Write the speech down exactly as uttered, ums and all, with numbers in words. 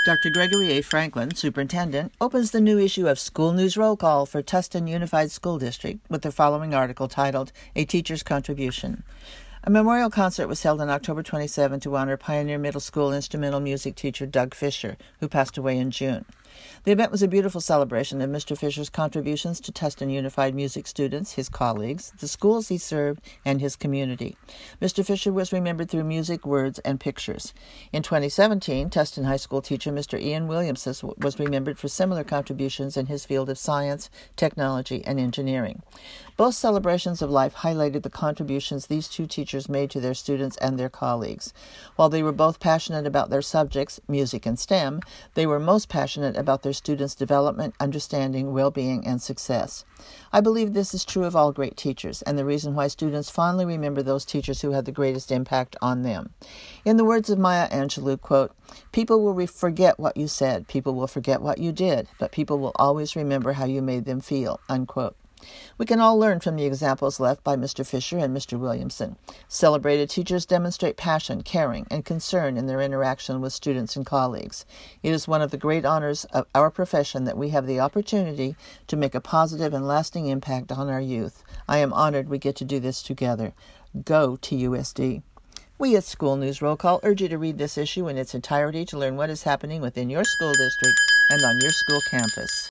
Doctor Gregory A. Franklin, Superintendent, opens the new issue of School News Roll Call for Tustin Unified School District with the following article titled, A Teacher's Contribution. A memorial concert was held on October twenty-seventh to honor Pioneer Middle School instrumental music teacher Doug Fisher, who passed away in June. The event was a beautiful celebration of Mister Fisher's contributions to Tustin Unified Music students, his colleagues, the schools he served, and his community. Mister Fisher was remembered through music, words, and pictures. In twenty seventeen, Tustin High School teacher Mister Ian Williamson was remembered for similar contributions in his field of science, technology, and engineering. Both celebrations of life highlighted the contributions these two teachers made to their students and their colleagues. While they were both passionate about their subjects, music and STEM, they were most passionate about their students' development, understanding, well-being, and success. I believe this is true of all great teachers, and the reason why students fondly remember those teachers who had the greatest impact on them. In the words of Maya Angelou, quote, "People will re- forget what you said, people will forget what you did, but people will always remember how you made them feel," unquote. We can all learn from the examples left by Mister Fisher and Mister Williamson. Celebrated teachers demonstrate passion, caring, and concern in their interaction with students and colleagues. It is one of the great honors of our profession that we have the opportunity to make a positive and lasting impact on our youth. I am honored we get to do this together. Go T U S D. We at School News Roll Call urge you to read this issue in its entirety to learn what is happening within your school district and on your school campus.